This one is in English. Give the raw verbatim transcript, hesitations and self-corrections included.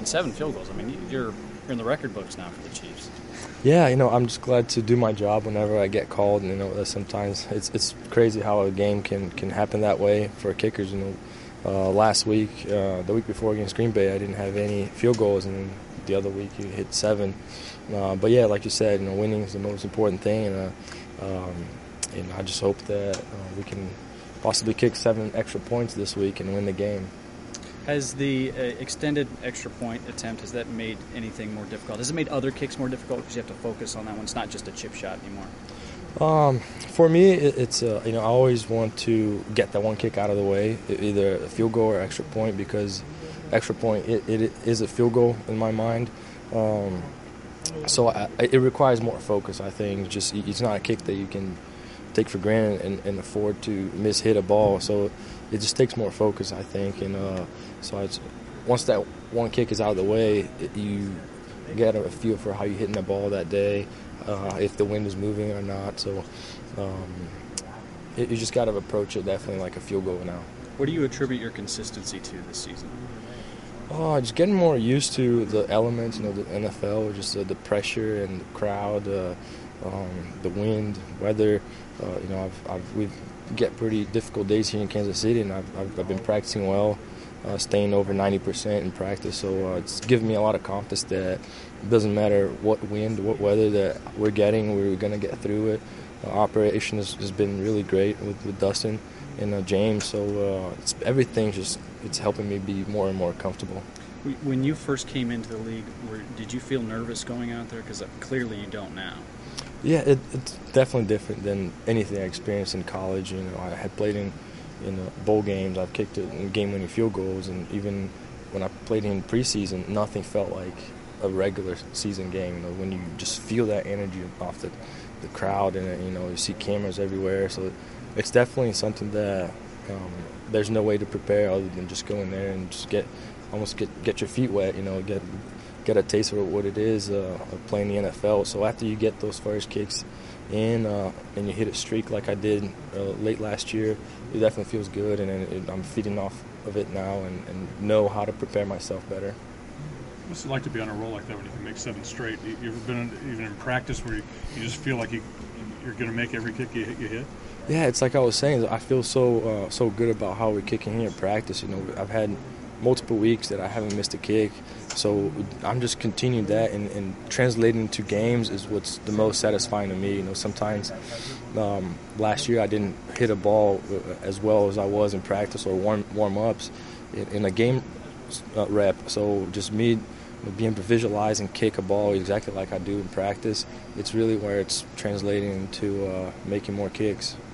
kicking seven field goals. I mean, you're, you're in the record books now for the Chiefs. Yeah, you know, I'm just glad to do my job whenever I get called. You know, sometimes it's it's crazy how a game can, can happen that way for kickers. You know, uh, last week, uh, the week before against Green Bay, I didn't have any field goals, and then the other week you hit seven. Uh, but yeah, like you said, you know, winning is the most important thing, and uh, um, and I just hope that uh, we can possibly kick seven extra points this week and win the game. Has the uh, extended extra point attempt, has that made anything more difficult? Has it made other kicks more difficult because you have to focus on that one? It's not just a chip shot anymore. Um, for me, it, it's uh, you know, I always want to get that one kick out of the way, either a field goal or extra point, because extra point it, it is a field goal in my mind. Um, so I, it requires more focus. I think just it's not a kick that you can take for granted and, and afford to miss-hit a ball. So it just takes more focus, I think. And uh, so it's, once that one kick is out of the way, it, you get a feel for how you're hitting the ball that day, uh, if the wind is moving or not. So um, it, you just got to approach it definitely like a field goal now. What do you attribute your consistency to this season? Oh, just getting more used to the elements, you know, the N F L, just uh, the pressure and the crowd, uh, um, the wind, weather. Uh, you know, I've, I've we get pretty difficult days here in Kansas City, and I've, I've, I've been practicing well, uh, staying over ninety percent in practice. So uh, it's given me a lot of confidence that it doesn't matter what wind, what weather that we're getting, we're going to get through it. Uh, operation has, has been really great with, with Dustin and uh, James. So uh, it's, everything just it's helping me be more and more comfortable. When you first came into the league, were, did you feel nervous going out there? Because clearly you don't now. Yeah, it, it's definitely different than anything I experienced in college. You know, I had played in in uh, bowl games. I've kicked it in game-winning field goals, and even when I played in preseason, nothing felt like a regular season game. You know, when you just feel that energy off the the crowd, and you know, you see cameras everywhere. So it's definitely something that um, there's no way to prepare other than just go in there and just get almost get get your feet wet. You know, get. get a taste of what it is uh, of playing the N F L. So after you get those first kicks in uh, and you hit a streak like I did uh, late last year, it definitely feels good, and, and it, I'm feeding off of it now and, and know how to prepare myself better. What's it like to be on a roll like that when you can make seven straight? You ever been in, even in practice where you, you just feel like you, you're going to make every kick you hit, you hit? Yeah, it's like I was saying, I feel so uh, so good about how we're kicking here in practice. You know, I've had multiple weeks that I haven't missed a kick. So I'm just continuing that, and, and translating to games is what's the most satisfying to me. You know, sometimes um, last year I didn't hit a ball as well as I was in practice or warm warm ups in, in a game uh, rep. So just me being able to visualize and kick a ball exactly like I do in practice, it's really where it's translating into uh, making more kicks.